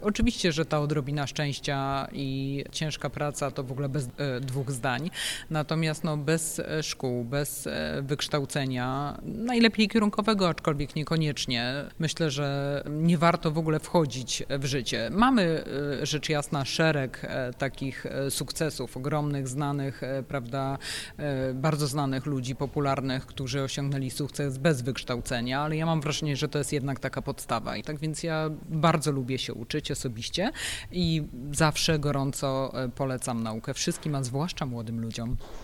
Oczywiście, że ta odrobina szczęścia i ciężka praca to w ogóle bez dwóch zdań. Natomiast bez szkół, bez wykształcenia, najlepiej kierunkowego, aczkolwiek niekoniecznie, myślę, że nie warto w ogóle wchodzić w życie. Mamy rzecz jasna szereg takich sukcesów ogromnych, znanych, prawda, bardzo znanych ludzi popularnych, którzy osiągnęli sukces bez wykształcenia, ale ja mam wrażenie, że to jest jednak taka podstawa. I tak więc ja bardzo lubię się uczyć osobiście i zawsze gorąco polecam naukę wszystkim, a zwłaszcza młodym ludziom.